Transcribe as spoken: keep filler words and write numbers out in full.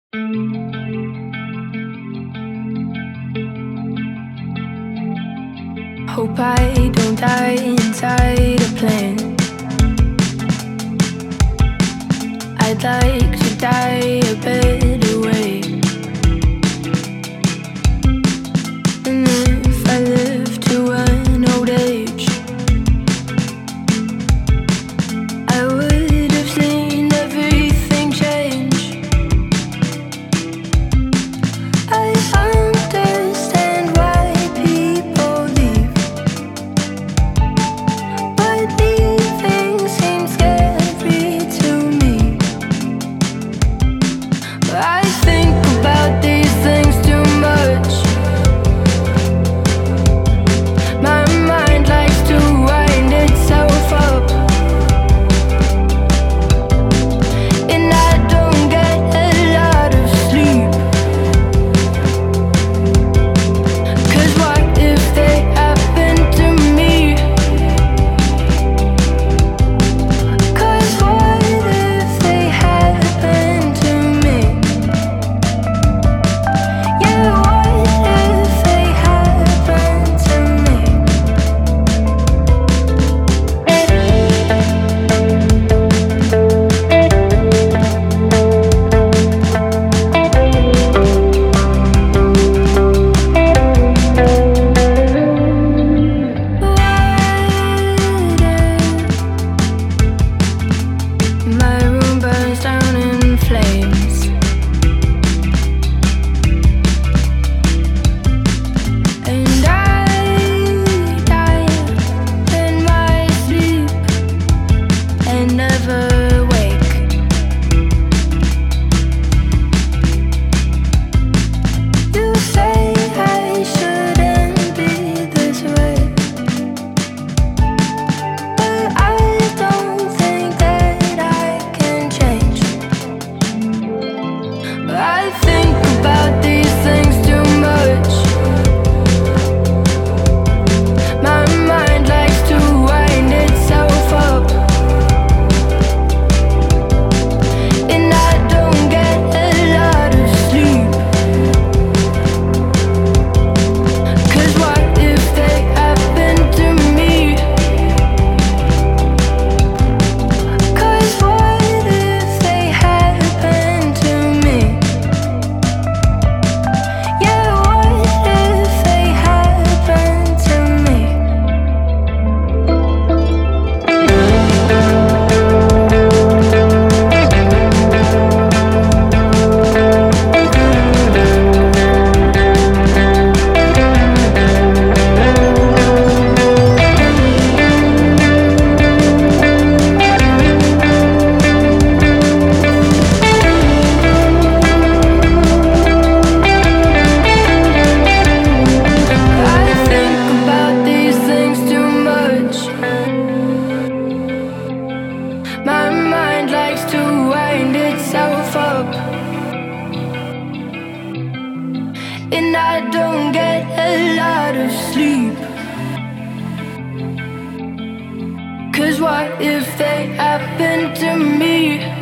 Hope I don't die inside a plane. I'd like to die a better way. And if I live to an old age, I would have seen everything change. I understand why people leave, but leaving seems scary to me. I think about these things too much. My mind likes to wind itself up, and I don't get a lot of sleep. 'Cause what if they happen to me? 'Cause what if they happen to me? Yeah, what if they happen to me? My room burns down in flames, and I die in my sleep and never wake. You say I shouldn't be this way, but I don't think that I can change. I think about these things too much. My mind likes to wind itself up, and I don't get a lot of sleep. 'Cause what if they happen to me? 'Cause what if they happen to me? Yeah, what if they happen to me? I think about these things too much. My mind likes to wind itself up, and I don't get a lot of sleep. 'Cause what if they happen to me?